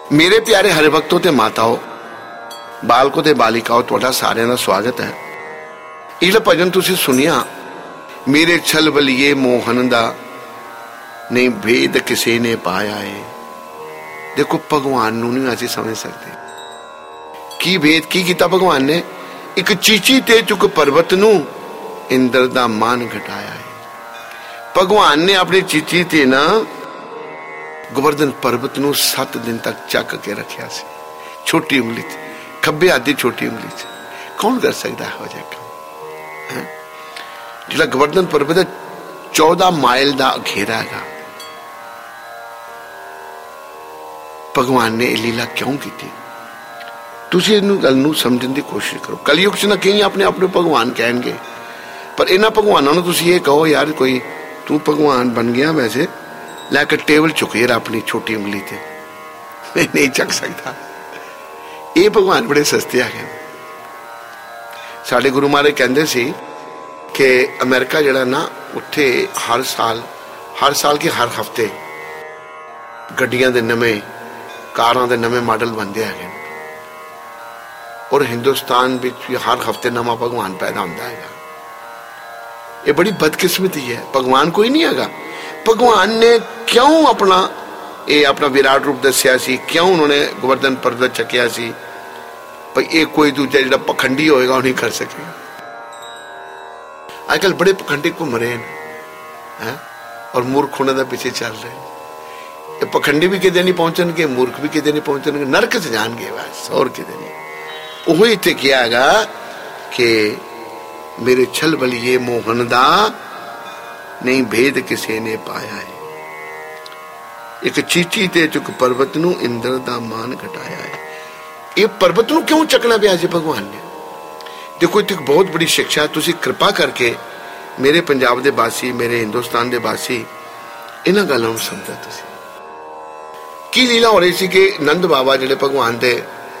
मेरे प्यारे हरि भक्तों ते माताओं, बालकों ते बालिकाओं, तुहाडा सारिਆਂ ਦਾ स्वागत है। ਇਹ भजन तुसी सुनिया, मेरे छल बलिए मोहन दा नहीं भेद किसी ने पाया है। देखो भगवान नूं नहीं असीं समझ सकते की भेद की कीता भगवान ने। एक चीची ते चुक पर्वत नूं इंद्र दा मान घटाया है। भगवान ने अपनी चीची ते ना गोवर्धन पर्वत नूं 7 दिन तक चक के रखिया सी, छोटी उंगली च, खब्बे हाथ दी छोटी उंगली च। कौन कर सकता है हो जाएगा? जिहड़ा गोवर्धन पर्वत 14 माइल दा घेरा है। भगवान ने लीला क्यों की थी? तुसीं इस गल नूं समझण दी कोशिश करो। कलयुग च ना कई अपने आप नूं भगवान कहणगे, पर इन्हां भगवानां नूं तुसीं ये कहो यार कोई तू भगवान बन गया, वैसे लैके टेबल चुके अपनी छोटी उंगली ते नहीं चक सकता। ये भगवान बड़े सस्ते आ गए। साडे गुरु महाराज कहंदे सी कि अमेरिका जिहड़ा ना, उत्थे हर साल के हर हफ्ते गड्डियां दे नवे, कारां दे नवे मॉडल बनदे हैं, और हिंदुस्तान विच भी हर हफ्ते नवा भगवान पैदा होंदा है। ये बड़ी बदकिस्मती है। भगवान कोई नहीं हैगा। भगवान ने क्यों अपना विराट रूप दसिया सी, क्यों उन्होंने गोवर्धन पर्वत चकिया सी? भाई ये कोई दूजा जो पखंडी होएगा वो नहीं कर सकेगा। आजकल बड़े पखंडी घूम रहे हैं और मूर्ख होने का पीछे चल रहे हैं। पखंडी भी किते नहीं पहुंचणगे, मूर्ख भी किते नहीं पहुंचणगे, नरक च जाणगे बस, और किते नहीं। वही इत्थे किया हैगा कि मेरे छल बलिए मोहन दा नहीं भेद किसी ने पाया है। एक चीची ते चुक पर्वत नूं इंद्र दा मान घटाया है। ये पर्वत नूं क्यों चकना पिया जी भगवान ने? देखो एक बहुत बड़ी शिक्षा। तुसी कृपा करके मेरे पंजाब दे वासी, मेरे हिंदुस्तान दे वासी, इन्हां गल्लां नूं समझो। तुसी की लीला हो रही सी कि नंद बाबा जिहड़े भगवान दे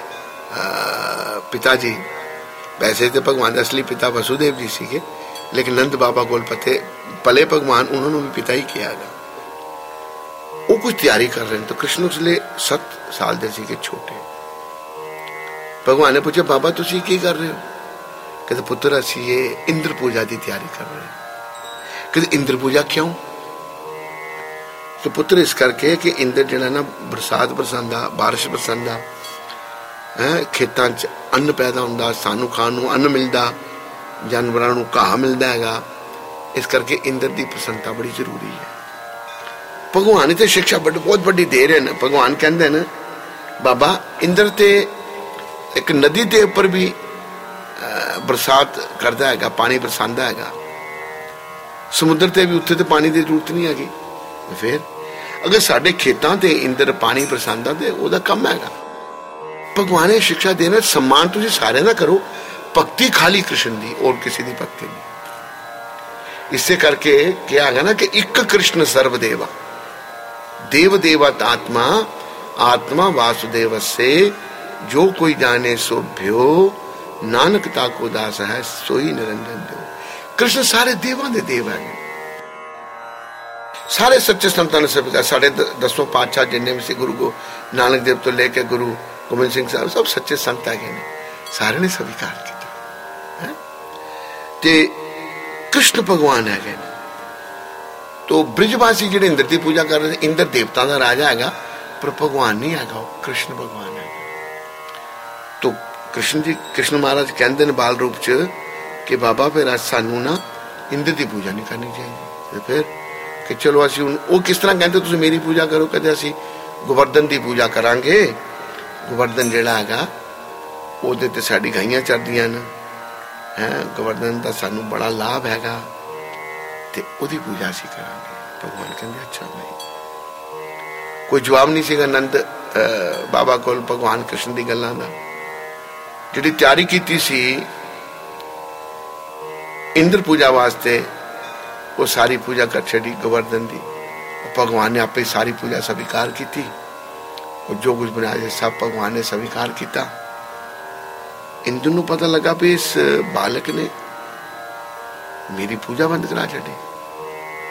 पिता जी, वैसे तो भगवान के असली पिता वसुदेव जी सीगे, लेकिन नंद बाबा कोल पले भगवान उन्होंने भी पिता ही किया गया। वो कुछ तैयारी कर रहे हैं, तो कृष्ण उसले 7 साल दे सीगे, छोटे। भगवान ने पूछा बाबा तुसी की कर रहे हो? कहते पुत्र असी ये इंद्र पूजा की तैयारी कर रहे हैं। कहते इंद्र पूजा क्यों? तो पुत्र इस करके कि इंद्र जिहड़ा ना बरसात बरसांदा, बारिश बरसांदा, खेतों च अन्न पैदा होंदा, सानू खाण नूं अन्न मिलदा, जानवरां नूं घाह मिलदा हैगा। इस करके इंद्र की प्रसन्नता बड़ी जरूरी है। भगवान इत्थे शिक्षा बहुत बड़ी दे रहे हैं। भगवान कहंदे ने बाबा इंद्र ते एक नदी के उपर भी बरसात करता हैगा, पानी बरसांदा हैगा। समुद्र ते भी उत्थे ते पानी की जरूरत नहीं हैगी। फिर अगर साडे खेतां ते इंद्र पानी बरसांदा ते ओहदा कम हैगा। भगवान ने शिक्षा देना, सम्मान तुसीं सारे ना करो, भक्ति खाली कृष्ण दी, और किसी दी भक्ति नहीं। इससे करके क्या है ना कि एक कृष्ण सर्वदेवा, देव देवत आत्मा, आत्मा वासुदेव से जो कोई जाने सो भ्यो, नानक ताको दास है सोई निरंजन देव। कृष्ण सारे देवां दे देव है। सारे सच्चे संतां ने स्वीकार, साढ़े 10 पातशाह जिन्ने भी से, गुरु नानक देव तो लेके गुरु गोबिंद सिंह साहब, सब सच्चे संत है, सारे ने स्वीकार किया। कृष्ण भगवान है। तो ब्रिजवासी जिहड़े इंद्र की पूजा कर रहे, इंद्र देवता का राजा है, पर भगवान नहीं है, कृष्ण भगवान है। तो कृष्ण महाराज कहते हैं बाल रूप च कि बाबा फिर अज सानू ना इंद्र की पूजा नहीं करनी चाहिए। फिर कि चलो असीं हुण, वो किस तरह कहते तुसीं मेरी पूजा करो? कहते असीं गोवर्धन की पूजा करांगे। गोवर्धन जिहड़ा हैगा ओहदे ते साडी गाइयां चरदियां ने, गोवर्धन का सानू बड़ा लाभ हैगा, ते ओहदी पूजा असीं करांगे। भगवान कहंदे अच्छा भाई। कोई जवाब नहीं सीगा नंद बाबा कोल भगवान कृष्ण की गल्लां दा। जिहड़ी तैयारी कीती सी इंद्र पूजा वास्ते, वो सारी पूजा कर छड़ी गोवर्धन की। भगवान ने आपे सारी पूजा स्वीकार की, और जो कुछ बनाया सब भगवान ने स्वीकार किया। इंद्र नूं पता लगा भी इस बालक ने मेरी पूजा बंद करा छड़ी।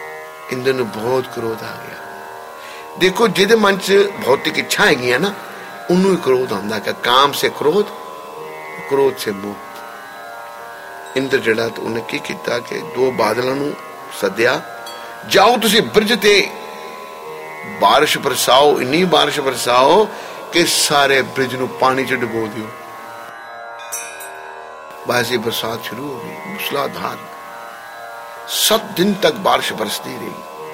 इंद्र नूं बहुत क्रोध आ गया। देखो जिहदे मन च भौतिक इच्छा हैगी ना, ਉਹਨੂੰ ਹੀ क्रोध आंदा कि काम से क्रोध, क्रोध से मोह। इंद्र जिहड़ा तो उन्हें की किया कि दो बादलों ਨੂੰ सद्या, जाओ तुसी ब्रिज ते बारिश बरसाओ, इन्नी बारिश बरसाओ कि सारे ब्रिज ਨੂੰ पानी च डुबो दियो। बासी बरसात शुरू हो गई, मूसलाधार 7 दिन तक बारिश बरसती रही।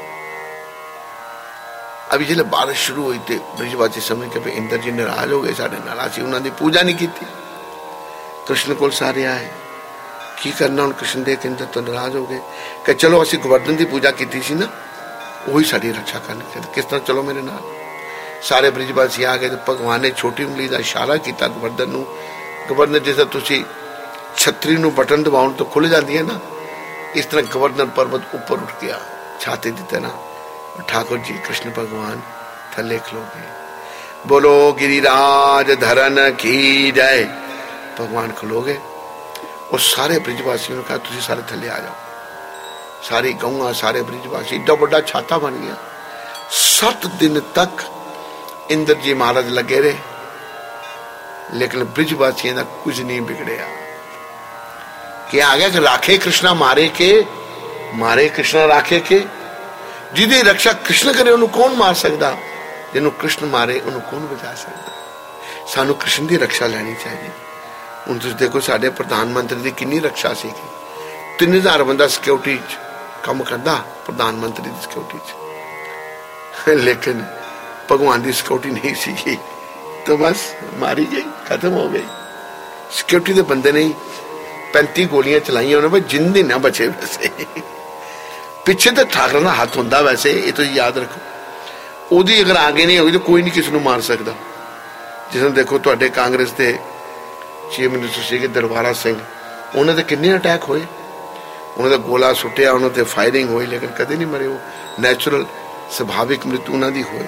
अभी जिले बारिश शुरू हुई तो ब्रिजवासी समझ के इंद्र जी नाराज हो गए, साढ़े नाल असीं उन्हां दी पूजा नहीं की। कृष्ण कोल सारे आए, की करना हुण? कृष्ण देख इंद्र तो नाराज हो गए कि चलो असीं गोवर्धन की पूजा की सी ना, वही साड़ी रक्षा करनी चाहिए, किस तरह चलो मेरे नाल। सारे ब्रिजवासी आ गए तो भगवान ने छोटी उंगली का इशारा किया गोवर्धन नूं। गोवर्धन जिस तरह तुसीं छतरी नूं बटन दबाउण तो खुल जाती है ना, इस तरह गोवर्धन पर्वत ऊपर उठ गया छाती की तरह। ठाकुर जी कृष्ण भगवान थले खलो गए, बोलो गिरिराज धरन की जय। भगवान खलो गए और सारे ब्रिजवासियों ने कहा तुम सारे थले आ जाओ। सारी गौआ सारे ब्रिजवासी, एडा बड़ा छाता बन गया। 7 दिन तक इंद्र जी महाराज लगे रहे, लेकिन ब्रिजवासियों का कुछ नहीं बिगड़या। क्या आ गया कि राखे कृष्णा मारे के, मारे कृष्णा राखे के। जिहदी रक्षा कृष्ण करे उन्होंने कौन मार सकता, जिन्हों कृष्ण मारे उन्होंने कौन बचा सकता। सानू कृष्ण की रक्षा लेनी चाहिए। हुण तुसीं देखो साडे प्रधानमंत्री की कितनी रक्षा सी, 3000 बंदा सिक्योरिटी काम करता प्रधानमंत्री की सिक्योरिटी, लेकिन भगवान की सिक्योरिटी नहीं सी, तो बस मारी गई, खत्म हो गई। सिक्योरिटी के बंदे नहीं 35 गोलियां चलाइया उन्होंने, जिंदे ना बचे। वैसे पिछे तो ठाकरे का हाथ होंदा, वैसे ये तो याद रखो, ओदी अगर आगे नहीं होगी तो कोई नहीं किसी को मार सकता। जिसमें देखो तुहाडे कांग्रेस के चीफ मिनिस्टर सीगे दरबारा सिंह, उन्होंने तो कितने अटैक होए, उन्होंने गोला सुटिया, उन्होंने फायरिंग हुई, लेकिन कदे नहीं मरे। वो नैचुरल स्वाभाविक मृत्यु उन्होंने होई।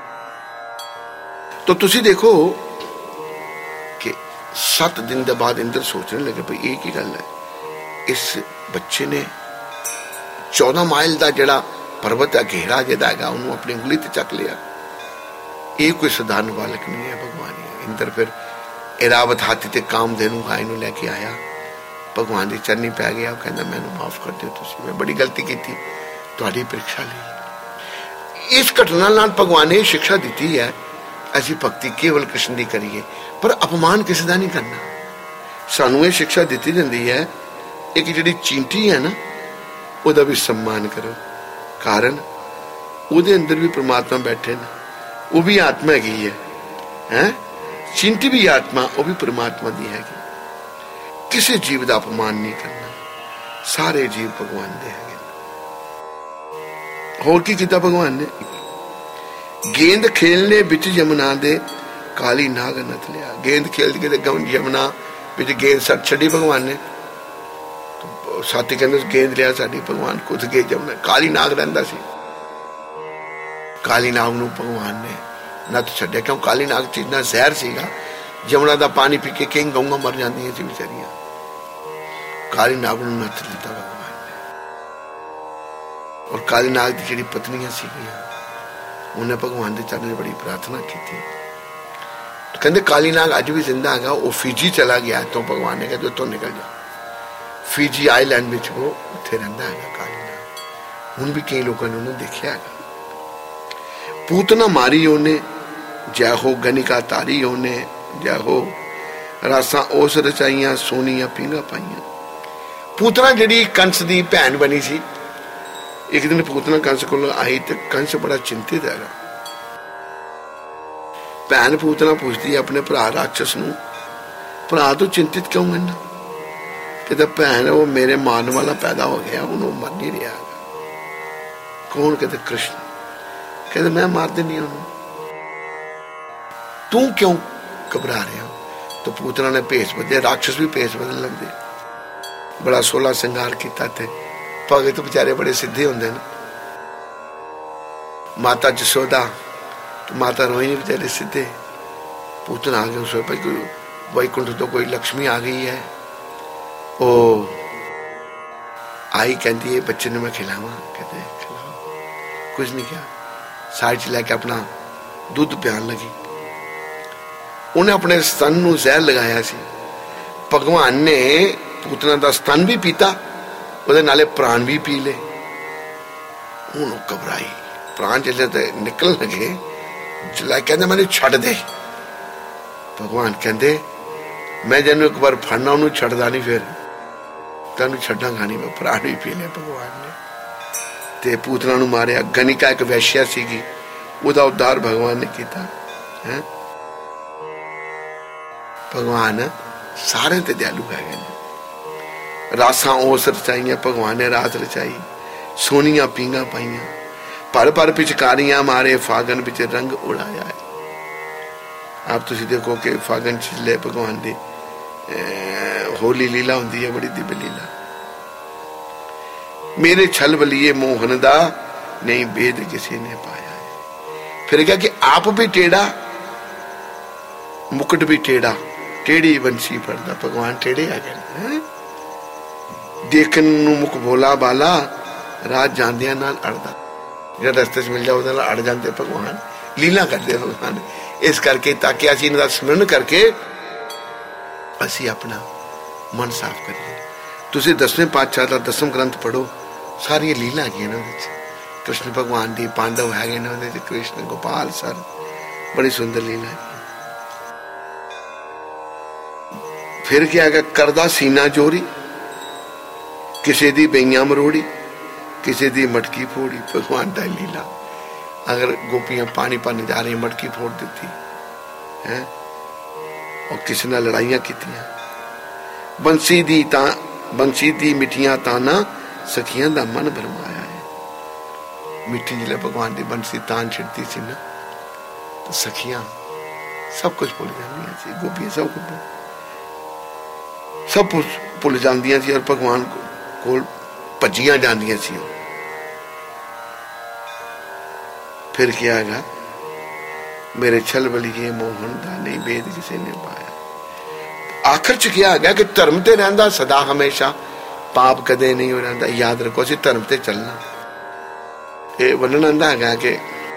तो तुसी देखो कि 7 दिन के बाद इंद्र सोचने लगे भाई एक ही गल है, इस बच्चे ने 14 माइल का जड़ा पर्वत का घेरा जिहदा हैगा उन्होंने अपनी उंगली ते चक लिया। ये कोई साधारण बालक नहीं है, भगवान है। इंद्र फिर इरावत हाथी ते कामधेनु गाय नूं लैके आया, भगवान की चरनी पै गया, कहना मैनूं माफ कर दिओ, तुसीं मैं बड़ी गलती की, तुहाडी परीक्षा ली। इस घटना नाल भगवान ने शिक्षा दी है, असीं भगती केवल कृष्ण की करिए, पर अपमान किसी का नहीं करना। सानू ये शिक्षा दी जाती है, एक जिहड़ी चींटी है ना, ਉਹਦਾ भी सम्मान करो, कारण ਉਹਦੇ अंदर भी परमात्मा बैठे ना, वो भी आत्मा हैगी है, चिंटी भी आत्मा, वो भी परमात्मा दी हैगी। किसी जीव का अपमान नहीं करना, सारे जीव भगवान दे हैगे। होर की कीता भगवान ने? गेंद खेलने बिच यमुना दे काली नाग नत लिया। गेंद खेल के यमुना बिच गेंद सट छड़ी भगवान ने। साथी कहते गेंद लिया साड़ी, भगवान खुद गए जमुना। काली नाग रहिंदा सी, काली नाग नूं भगवान ने नत छड्डिया, क्यों? काली नाग च इन्ना जहर सीगा, यमुना का पानी पी के कई गऊं मर जांदियां सी बेचारियां। काली नाग नूं नत लिता भगवान ने। और काली नाग की जिहड़ी पत्नियां सीगियां, उन्हें भगवान के चरण बड़ी प्रार्थना की। तो कहते काली नाग अज भी जिंदा है, वो फिजी चला गया, तो भगवान ने कहा तो निकल जाओ। फिजी आइलैंड में वो उत्थे रहिंदा है काली नाग। हुण भी कई लोगों ने उन्हें देखा है। पूतना मारी उन्हें, जय हो गनिका तारी उन्हें, जय हो रासा ओस रचाइया, सोनिया पींगा पाइया। पूतना जिहड़ी कंस की भैन बनी सी, एक दिन पूतना कंस को आई तो कंस बड़ा चिंतित है। भैन पूतना पूछती है अपने भरा राक्षस नूं, भरा तो चिंतित क्यों है? कहता भैन वो मेरे मारने वाला पैदा हो गया, उन्होंने मर नहीं रहा। कौन? कहते कृष्ण। कहते मैं मार देनी उन्होंने, तू क्यों घबरा रहे हो? तो पूतना ने भेष बदलिया, राक्षस भी भेष बदल लेंदे। बड़ा 16 श्रृंगार किया थे। भगत तो बेचारे बड़े सीधे होंगे ना। माता जसोदा तो माता रोहिणी बेचारे सीधे। पूतना आ गए, उस भाई कोई वैकुंठ तो कोई लक्ष्मी आ गई है। ओ आई कहती है बच्चे ने मैं खिलावा, कहते खिलाओ। कुछ नहीं किया, साइड से लेके अपना दूध पियान लगी। उन्हें अपने स्तन नूं जहर लगाया सी। भगवान ने पूतना दा स्तन भी पीता, उहदे नाले प्राण भी पी ले। हुण घबराई, प्राण जिसले निकल लगे, जिसलै कहंदे मैनूं छड्ड दे। भगवान कहंदे मैं जैनूं एक बार फड़ना उन्होंने छड्डदा नहीं, फिर तैनूं छड्डांगा नहीं, मैं प्राण भी पी ले। भगवान ने ते पूतना नूं मारिया। गणिका एक वैश्या सीगी, उहदा उद्धार भगवान ने किया है। भगवान सारे ते दयालु है। रासां ओस रचाइयां भगवान ने रात रचाई, सोनियां पींगा पाइयां, पर पर पिचकारियां मारे, फागन बिच रंग उड़ाया है। आप तुसी देखो कि फागन छिले भगवान दी होली लीला होंदी है, बड़ी दिव्य लीला। मेरे छल बलिए मोहन दा नहीं भेद किसी ने पाया है। फिर क्या कि आप भी टेढ़ा, मुकुट भी टेढ़ा, टेढ़ी बंसी फड़दा। भगवान टेढ़े आ गए, देखन नूं मुख भोला बाला, रात जांदियां नाल अड़दा। जो रस्ते च मिल जाओ उहदे नाल अड़ जांदे। भगवान लीला करदे भगवान इस करके, ताकि असीं इन्हां दा स्मरण करके असीं अपना मन साफ करिए। तुसीं 10वें पातशाह दा 10वां ग्रंथ पढ़ो, सारियां लीला हैगियां ने उहदे च। कृष्ण भगवान दी, पांडव हैगे ने उहदे च, कृष्ण गोपाल सर, बड़ी सुंदर लीला है। फिर क्या है, करदा सीना चोरी, किसी दी बेइयां मरोड़ी, किसी दी मटकी फोड़ी। भगवान दा लीला। अगर गोपियां पानी पाने जा रही, मटकी फोड़ देती है, और किसी ने लड़ाइयां कीतियां। बंसी दी मिठियां ताना, सखियां दा मन भरमाया है। मिठी जिले भगवान दी बंसी तान छिड़ती सी ना, तो सखियां सब कुछ भुल जांदियां सी, गोपियां सब कुछ भुल जांदियां सी, और भगवान कोल भजियां जांदियां सी। फिर क्या है, मेरे छल बलिए मोहन दा नहीं भेद किसी ने पाया। आखिर च क्या है कि धर्म ते रहिंदा सदा हमेशा, पाप कदे नहीं हो रहा। याद रखो असीं धर्म ते चलना। ये वर्णन आंदा है कि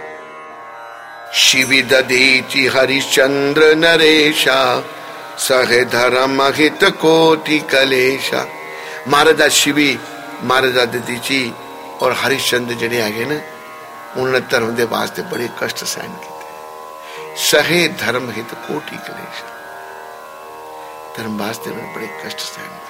शिवी दधीचि हरिश्चंद्र नरेशा, सहे धर्म हित कोटि कलेशा। महाराजा शिवी, महाराजा दधीची और हरिश्चंद्र जिहड़े हैगे ना, उन्होंने धर्म के वास्ते बड़े कष्ट सहन किए। सहे धर्म हित कोटि कलेशा, धर्म वास्ते उन्होंने बड़े कष्ट सहन किए।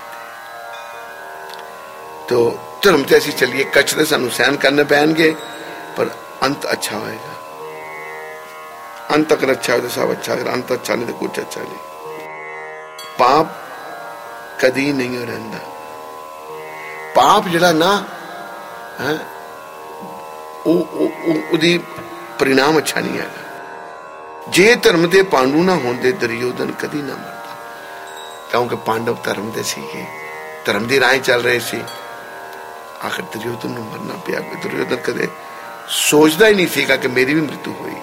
तो धर्म से असीं चलिए, कष्ट तो सानू सहन करने पैणगे, पर अंत अच्छा होएगा। अंत अगर अच्छा हो तो सब अच्छा, अगर अंत अच्छा नहीं तो कुछ अच्छा नहीं। पाप कदी नहीं हो रहा। पाप जिहड़ा ना है, उहदी परिणाम अच्छा नहीं है। जे धर्म के पांडु ना होंदे, दुर्योधन कदी ना मरदा, क्योंकि पांडव धर्म दे सीगे, धर्म की राह चल रहे सी। आखिर दुर्योधन नूं मरना पिया। दुर्योधन कदे सोचदा ही नहीं सीगा कि मेरी भी मृत्यु होएगी।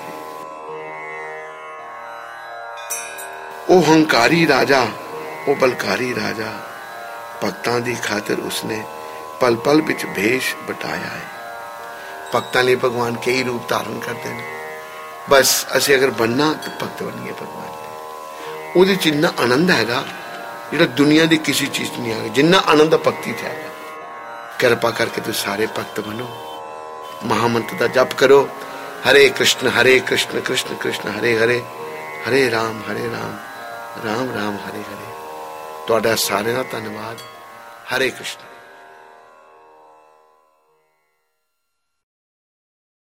ओ हंकारी राजा, ओ बलकारी राजा, भक्तां दी खातिर उसने पल पल विच भेष बटाया है। भक्तां लिए भगवान कई रूप धारण करते हैं। बस असीं अगर बनना तो भक्त बनिए भगवान दे। उहदे च इन्ना आनंद हैगा जिहड़ा दुनिया की किसी चीज नहीं है, जिन्ना आनंद भक्ति च हैगा। कृपा करके तुम सारे भक्त बनो, महामंत्र का जप करो, हरे कृष्ण कृष्ण कृष्ण हरे हरे, हरे राम राम राम हरे हरे। तुहाडा सारे दा धन्नवाद। हरे कृष्ण।